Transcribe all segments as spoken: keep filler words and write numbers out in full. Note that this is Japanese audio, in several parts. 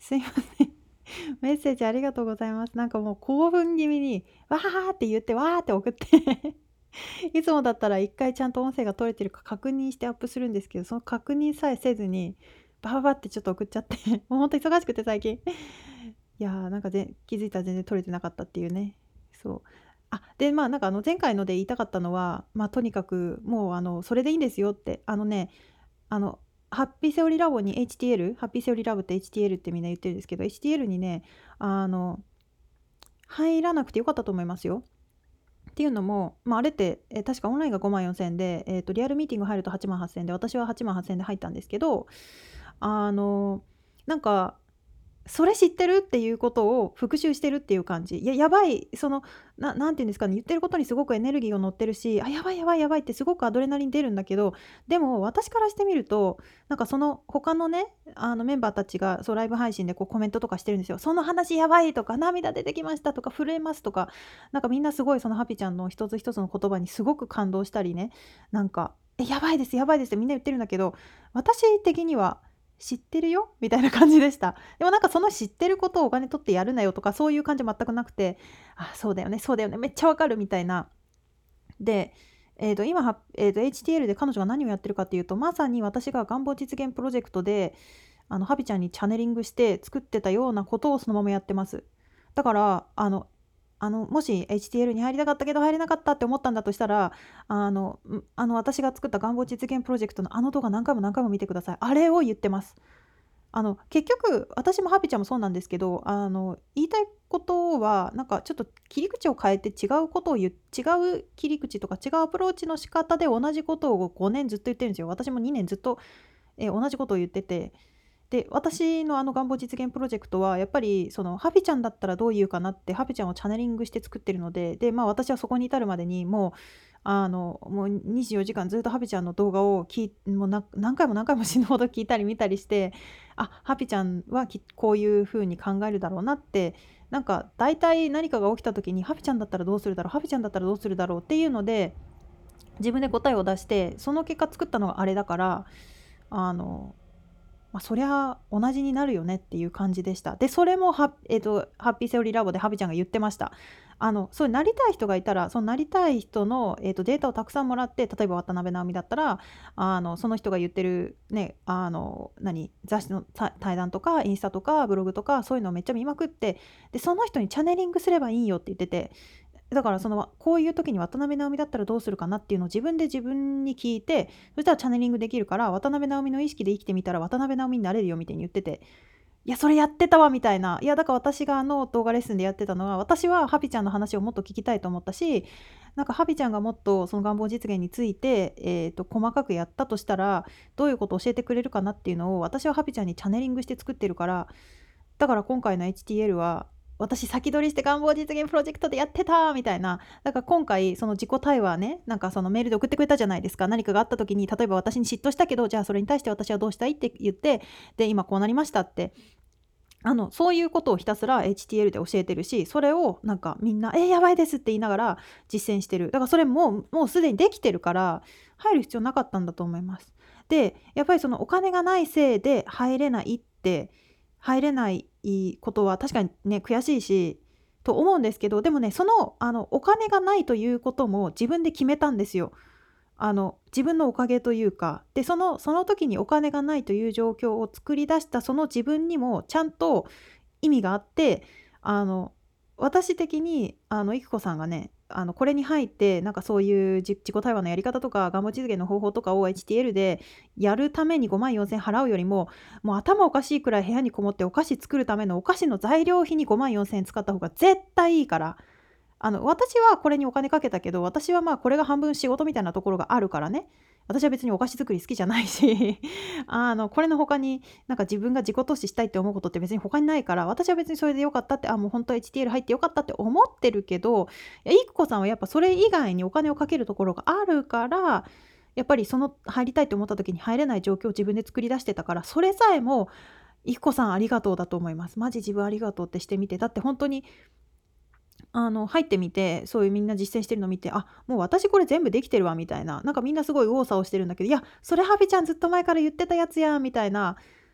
すいません。メッセージありがとうございます。なんかもう興奮気味に、わーって言って、わーって送っていつもだったら一回ちゃんと音声が取れてるか確認してアップするんですけど、その確認さえせずに、バババってちょっと送っちゃってもうほんと忙しくて最近。いやー、なんかぜ気づいたら全然取れてなかったっていうね。そう。あ、で、まあ、なんかあの前回ので言いたかったのは、まあ、とにかくもうあの、それでいいんですよって、あのね、あの、ハッピーセオリーラボに エイチティーエル、ハッピーセオリーラボって エイチティーエル ってみんな言ってるんですけど、エイチティーエル にね、あの、入らなくてよかったと思いますよ。っていうのも、まあ、あれって、え、確かオンラインがごまんよんせんえんで、えっと、リアルミーティング入るとはちまんはっせんえんで、私ははちまんはっせんえんで入ったんですけど、あの、なんかそれ知ってるっていうことを復習してるっていう感じ。いや、やばい、その、ななんて言うんですかね、言ってることにすごくエネルギーが乗ってるし、あ、やばいやばいやばいってすごくアドレナリン出るんだけど、でも私からしてみると、なんかその他のね、あのメンバーたちがそうライブ配信でこうコメントとかしてるんですよ。その話やばいとか、涙出てきましたとか、震えますとか、なんかみんなすごいそのハピちゃんの一つ一つの言葉にすごく感動したりね、なんか、え、やばいですやばいですってみんな言ってるんだけど、私的には知ってるよみたいな感じでした。でもなんかその知ってることをお金取ってやるなよとかそういう感じ全くなくて、あ、そうだよね、そうだよね、めっちゃわかるみたいな。で、えー、と今は、えー、と エイチティーエル で彼女が何をやってるかっていうと、まさに私が願望実現プロジェクトで、あのハピちゃんにチャネリングして作ってたようなことをそのままやってます。だから、あの、あのもし エイチティーエル に入りたかったけど入れなかったって思ったんだとしたら、あの、んあの私が作った願望実現プロジェクトのあの動画何回も何回も見てください。あれを言ってます。あの、結局、私もハピちゃんもそうなんですけど、あの、言いたいことは、なんかちょっと切り口を変えて違うことを言う違う切り口とか違うアプローチの仕方で同じことをごねんずっと言ってるんですよ。私もにねんずっと、え、同じことを言ってて、で、私のあの願望実現プロジェクトはやっぱりそのハピちゃんだったらどう言うかなってハピちゃんをチャネリングして作ってるので、で、まあ、私はそこに至るまでにもう、あの、もうにじゅうよじかんずっとハピちゃんの動画をきもうな何回も何回も死ぬほど聞いたり見たりして、あ、ハピちゃんはきこういう風に考えるだろうなって、なんか大体何かが起きた時にハピちゃんだったらどうするだろう、ハピちゃんだったらどうするだろうっていうので、自分で答えを出して、その結果作ったのがあれだから、あのまあ、そりゃ同じになるよねっていう感じでした。で、それもハえっと、ハッピーセオリーラボでハピちゃんが言ってました。あの、そうなりたい人がいたら、そのなりたい人の、えっと、データをたくさんもらって、例えば渡辺直美だったら、あの、その人が言ってるね、あの、何、雑誌のた対談とか、インスタとかブログとか、そういうのをめっちゃ見まくって、で、その人にチャネリングすればいいよって言ってて、だからその、こういう時に渡辺直美だったらどうするかなっていうのを自分で自分に聞いて、そしたらチャネリングできるから、渡辺直美の意識で生きてみたら渡辺直美になれるよみたいに言ってて、いや、それやってたわみたいな。いや、だから私があの動画レッスンでやってたのは、私はハピちゃんの話をもっと聞きたいと思ったし、なんかハピちゃんがもっとその願望実現について、えーと、細かくやったとしたら、どういうことを教えてくれるかなっていうのを、私はハピちゃんにチャネリングして作ってるから、だから今回の エイチティーエル は、私先取りして願望実現プロジェクトでやってたみたいな。だから今回、その自己対話ね、なんかそのメールで送ってくれたじゃないですか。何かがあった時に、例えば私に嫉妬したけど、じゃあそれに対して私はどうしたいって言って、で、今こうなりましたって。あの、そういうことをひたすら エイチティーエル で教えてるし、それをなんかみんな、えー、やばいですって言いながら実践してる。だからそれももうすでにできてるから、入る必要なかったんだと思います。で、やっぱりそのお金がないせいで入れないって、入れないことは確かにね、悔しいし、と思うんですけど、でもね、その、あの、お金がないということも自分で決めたんですよ。あの、自分のおかげというか、で、そのその時にお金がないという状況を作り出したその自分にもちゃんと意味があって、あの、私的に、あの、いくこさんがね、あの、これに入って、なんかそういうじ自己対話のやり方とか、願望実現の方法とかを エイチティーエル でやるためにごまんよんせん払うよりも、もう頭おかしいくらい部屋にこもってお菓子作るためのお菓子の材料費にごまんよんせん使った方が絶対いいから。あの、私はこれにお金かけたけど、私はまあこれが半分仕事みたいなところがあるからね。私は別にお菓子作り好きじゃないし、あの、これの他になんか自分が自己投資したいって思うことって別に他にないから、私は別にそれでよかったって、あ、もう本当 エイチティーエル 入ってよかったって思ってるけど、いや、いくこさんはやっぱそれ以外にお金をかけるところがあるから、やっぱりその入りたいと思った時に入れない状況を自分で作り出してたから、それさえもいくこさんありがとうだと思います。マジ自分ありがとうってしてみて、だって本当にあの、入ってみて、そういうみんな実践してるの見て、あ、もう私これ全部できてるわみたいな、なんかみんなすごい右往左往してるんだけど、いや、それハピちゃんずっと前から言ってたやつやみたいな、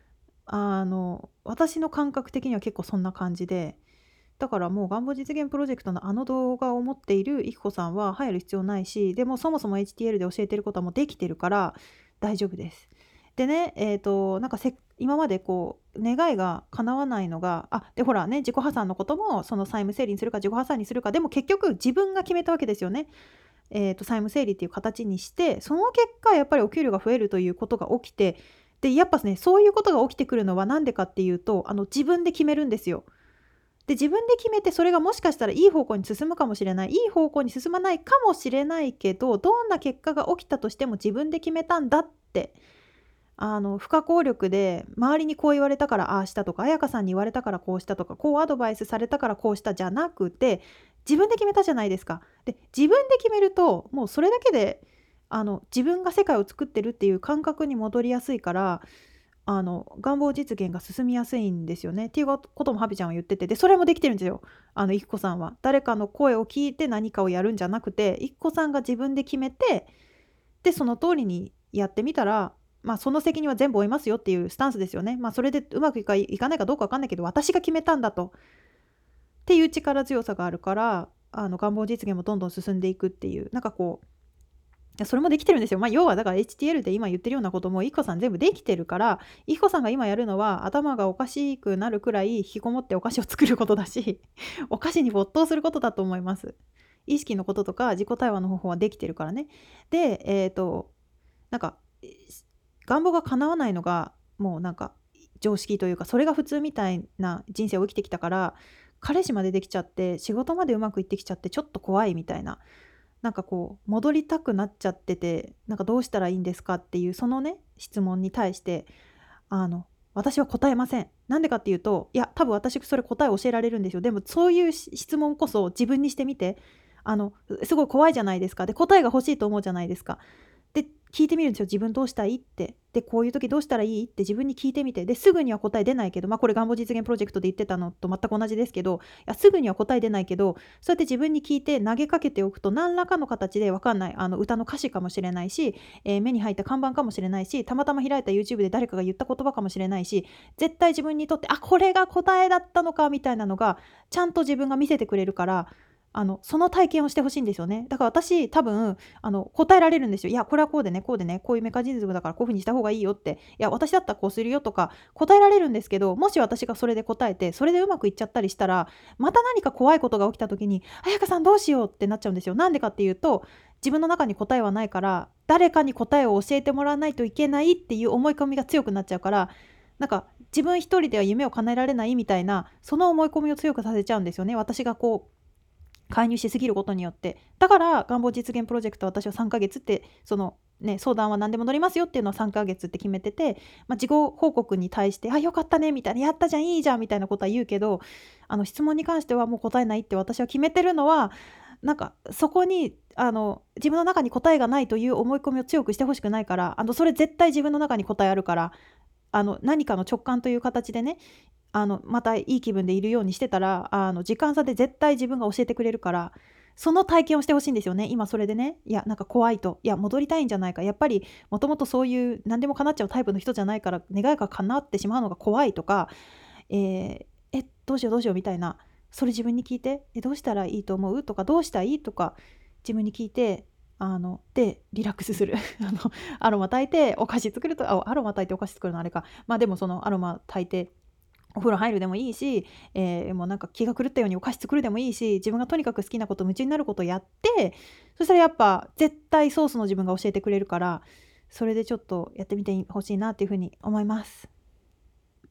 あの、私の感覚的には結構そんな感じで、だからもう願望実現プロジェクトのあの動画を持っているいきこさんは入る必要ないし、でもそもそも エイチティーエル で教えてることはもうできてるから大丈夫です。でね、えっと、なんかせ今までこう願いが叶わないのが、あ、でほらね、自己破産のこともその債務整理にするか自己破産にするか、でも結局自分が決めたわけですよね。えっと、債務整理っていう形にして、その結果やっぱりお給料が増えるということが起きて、で、やっぱね、そういうことが起きてくるのはなんでかっていうと、あの、自分で決めるんですよ。で、自分で決めて、それがもしかしたらいい方向に進むかもしれない、いい方向に進まないかもしれないけど、どんな結果が起きたとしても自分で決めたんだって、あの、不可抗力で周りにこう言われたからああしたとか、彩香さんに言われたからこうしたとか、こうアドバイスされたからこうしたじゃなくて、自分で決めたじゃないですか。で、自分で決めると、もうそれだけで、あの、自分が世界を作ってるっていう感覚に戻りやすいから、あの、願望実現が進みやすいんですよね。っていうこともハビちゃんは言ってて、で、それもできてるんですよ。あの、いきこさんは。誰かの声を聞いて何かをやるんじゃなくて、いきこさんが自分で決めて、で、その通りにやってみたら、まあ、その責任は全部負いますよっていうスタンスですよね。まあ、それでうまくいかいかないかどうかわかんないけど、私が決めたんだと。っていう力強さがあるから、あの、願望実現もどんどん進んでいくっていう、なんかこう、やそれもできてるんですよ。まあ、要はだから エイチティーエル で今言ってるようなこともいきこさん全部できてるから、いきこさんが今やるのは頭がおかしくなるくらい引きこもってお菓子を作ることだし、お菓子に没頭することだと思います。意識のこととか自己対話の方法はできてるからね。で、えっ、と、なんか、願望が叶わないのがもうなんか常識というか、それが普通みたいな人生を生きてきたから、彼氏までできちゃって、仕事までうまくいってきちゃってちょっと怖いみたいな。なんかこう戻りたくなっちゃってて、なんかどうしたらいいんですかっていうそのね、質問に対して、あの、私は答えません。なんでかっていうと、いや、多分私それ答え教えられるんですよ。でもそういう質問こそ自分にしてみて、あの、すごい怖いじゃないですか。で、答えが欲しいと思うじゃないですか。で、聞いてみるんですよ。自分どうしたいって。で、こういう時どうしたらいいって自分に聞いてみて。で、すぐには答え出ないけど、まあこれ願望実現プロジェクトで言ってたのと全く同じですけど、いやすぐには答え出ないけど、そうやって自分に聞いて投げかけておくと、何らかの形でわかんない、あの歌の歌詞かもしれないし、えー目に入った看板かもしれないし、たまたま開いた YouTube で誰かが言った言葉かもしれないし、絶対自分にとって、あ、これが答えだったのかみたいなのが、ちゃんと自分が見せてくれるから、あの、その体験をしてほしいんですよね。だから私、多分、あの、答えられるんですよ。いや、これはこうでね、こうでね、こういうメカニズムだからこういう風にした方がいいよって。いや、私だったらこうするよとか、答えられるんですけど、もし私がそれで答えて、それでうまくいっちゃったりしたら、また何か怖いことが起きた時に、彩香さんどうしようってなっちゃうんですよ。なんでかっていうと、自分の中に答えはないから、誰かに答えを教えてもらわないといけないっていう思い込みが強くなっちゃうから、なんか自分一人では夢を叶えられないみたいな、その思い込みを強くさせちゃうんですよね。私がこう、介入しすぎることによって。だから願望実現プロジェクトは私はさんかげつって、そのね、相談は何でも乗りますよっていうのはさんかげつって決めてて、まあ、自己報告に対して、あ、よかったねみたいな、やったじゃん、いいじゃんみたいなことは言うけど、あの質問に関してはもう答えないって私は決めてるのは、なんかそこにあの自分の中に答えがないという思い込みを強くしてほしくないから、あのそれ絶対自分の中に答えあるから、あの何かの直感という形でね、あのまたいい気分でいるようにしてたら、あの時間差で絶対自分が教えてくれるから、その体験をしてほしいんですよね。今それでね、いやなんか怖いと、いや戻りたいんじゃないか、やっぱりもともとそういう何でも叶っちゃうタイプの人じゃないから、願いが叶ってしまうのが怖いとか、えーえどうしようどうしようみたいな、それ自分に聞いて、えどうしたらいいと思うとか、どうしたらいいとか自分に聞いて、あのでリラックスするあのアロマ炊いてお菓子作ると、あアロマ炊いてお菓子作るのあれか、まあでもそのアロマ炊いてお風呂入るでもいいし、えーもうなんか気が狂ったようにお菓子作るでもいいし、自分がとにかく好きなこと、夢中になることをやって、そしたらやっぱ絶対ソースの自分が教えてくれるから、それでちょっとやってみてほしいなっていうふうに思います。